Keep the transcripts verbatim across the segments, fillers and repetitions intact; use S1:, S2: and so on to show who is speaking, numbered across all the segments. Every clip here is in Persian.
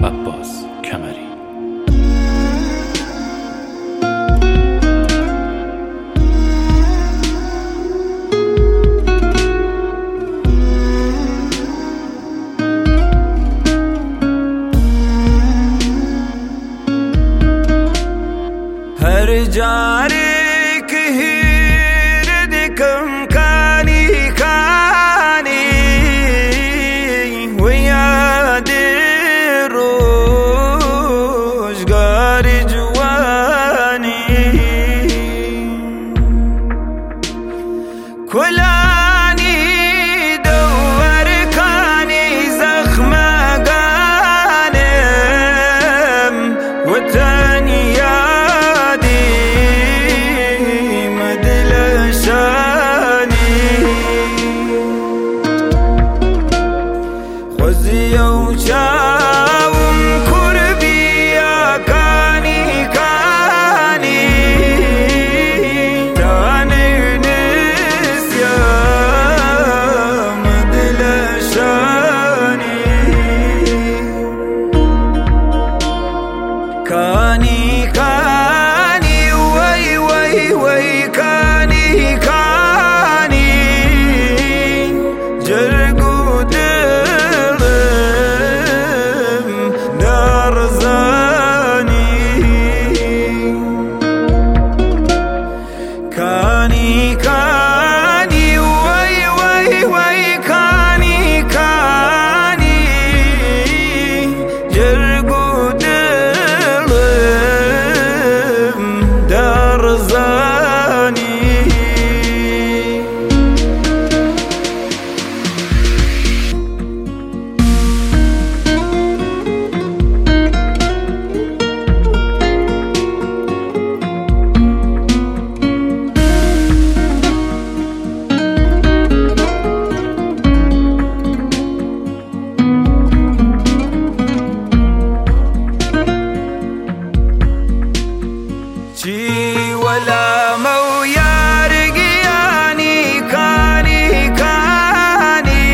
S1: عباس کمری.
S2: هر جاری که هیر دکم کانی کانی و یاد روزگار جوانی کلانی دور کانی زخم گانم و تنیا خوزيو چاوم کربیا کانی کانی تانی نسیم دلشانی کانی کانی وی وی وی کانی کانی جرگو کانی کانی وی وی وی کانی کانی جرگو دلم در زانی چی ولا مو یارگیانی کانی کانی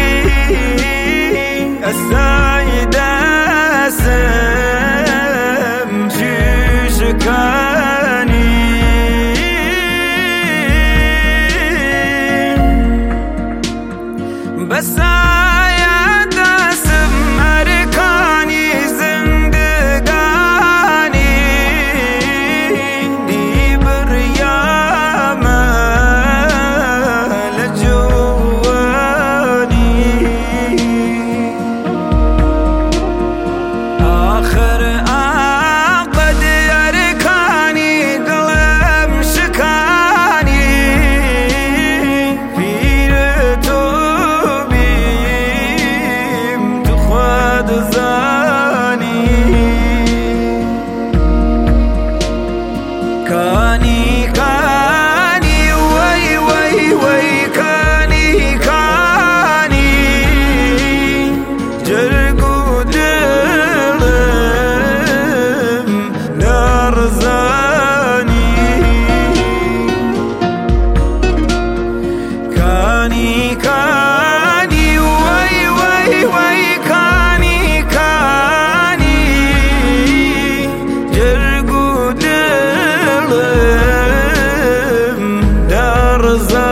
S2: الساي داسم جوش کانی بس کانی کانی وی وی وی کانی کانی جرگو دلم در زانی کانی کانی وی وی وی کانی کانی جرگو دلم در زانی